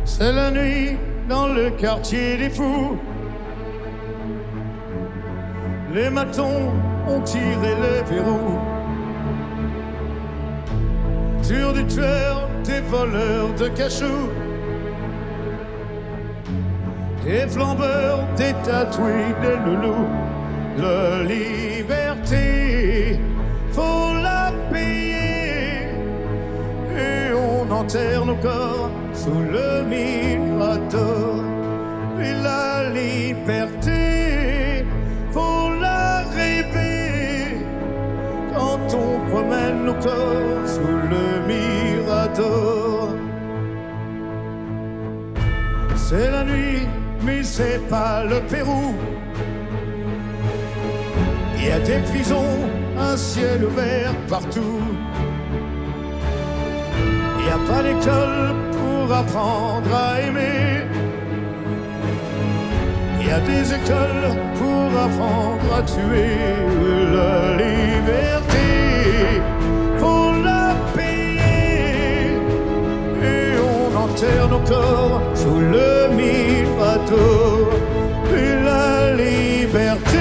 C'est la nuit dans le quartier des fous. Les matons ont tiré les verrous sur des tueurs, des voleurs de cachous, des flambeurs, des tatoués, des loulous. La liberté, faut la payer, et on enterre nos corps sous le mirador. Et la liberté, faut la rêver, quand on promène nos corps sous le mirador. C'est la nuit, mais c'est pas le Pérou. Il y a des prisons, un ciel ouvert partout. Il n'y a pas d'école pour apprendre à aimer. Il y a des écoles pour apprendre à tuer. La liberté, faut la payer, et on enterre nos corps sous le mirador. Et la liberté,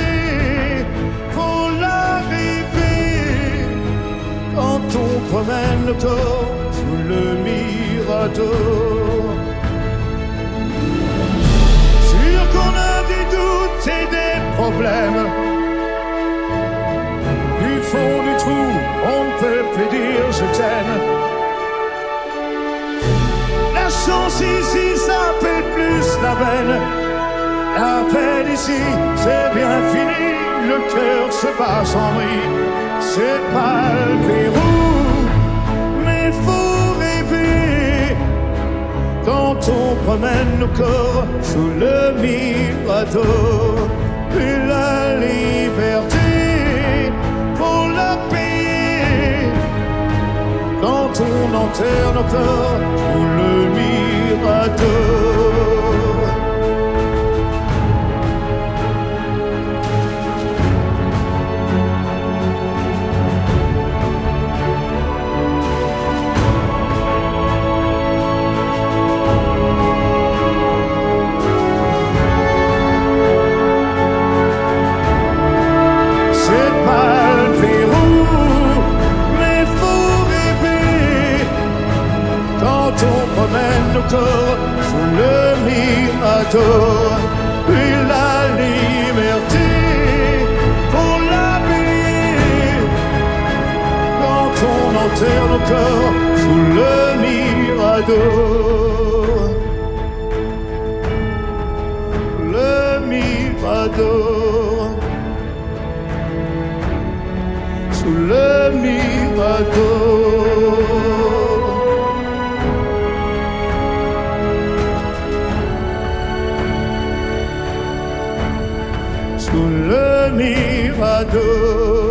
quand on promène le corps sous le mirador. Sûr qu'on a des doutes et des problèmes. Du fond du trou, on ne peut plus dire je t'aime. La chance ici s'appelle plus la veine. La peine ici, c'est bien fini. Le cœur se bat sans bruit. C'est pas le Pérou, mais faut rêver, quand on promène nos corps sous le mirador. Et la liberté, faut la payer, quand on enterre nos corps sous le mirador. On promène nos corps sous le mirador. Et la liberté, faut la payer, quand on enterre nos corps sous le mirador. Le mirador, sous le mirador. Sous le mirador.